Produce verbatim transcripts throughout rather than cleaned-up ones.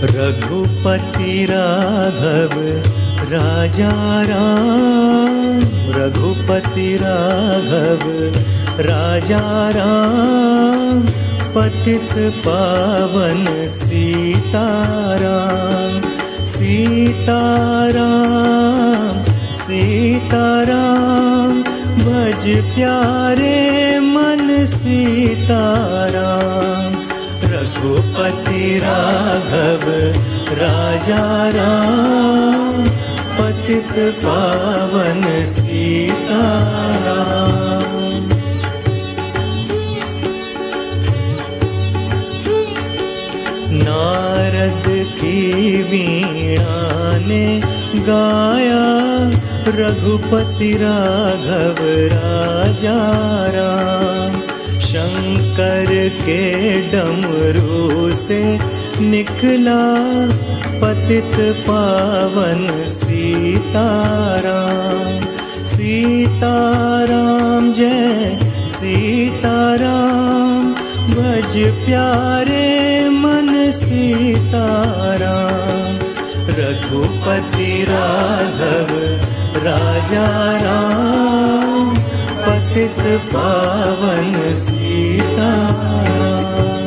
रघुपति राघव राजा राम, रघुपति राघव राजा राम, पतित पावन सीताराम। सीताराम सीताराम, भज प्यारे मन सीताराम। रघुपति राघव राजा राम, पतित पावन सीताराम। नारद की वीणा ने गाया, रघुपति राघव राजा राम। शंकर के डमरू से निकला, पतित पावन सीताराम। सीताराम जय सीताराम, भज प्यारे मन सीताराम। रघुपति राघव राजा राम, पतित पावन सीताराम।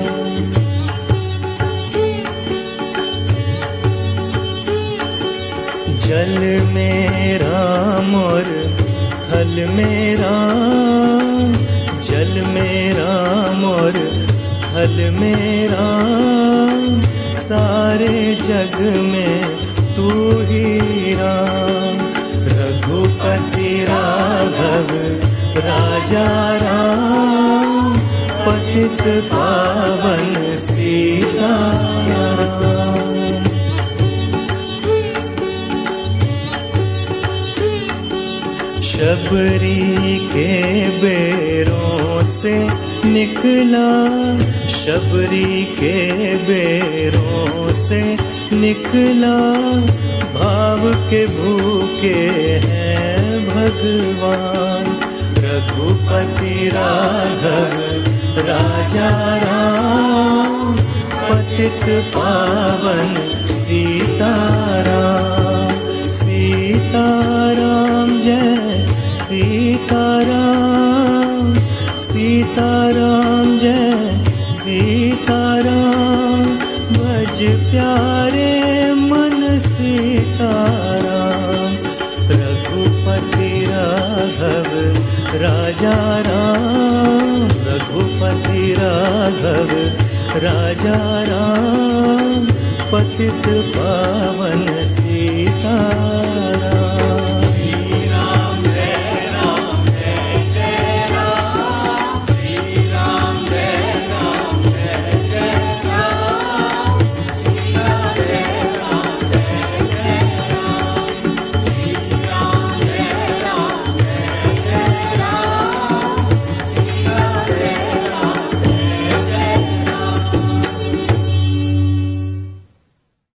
जल में राम और स्थल में राम, जल में राम और स्थल में राम, सारे जग में तू ही राम। रघुपति राघव राजा राम, पतित पावन सीताराम। शबरी के बेरों से निकला, शबरी के बेरों से निकला, भाव के भूखे हैं भगवान। रघुपति राघव राजा राम, पतित पावन सीताराम। सीताराम जय सीताराम, सीताराम जय सीताराम, भज प्यारे मन सीताराम। रघुपति राघव राजा राम, रघुपति राघव राजा राम, पतित पावन सीताराम।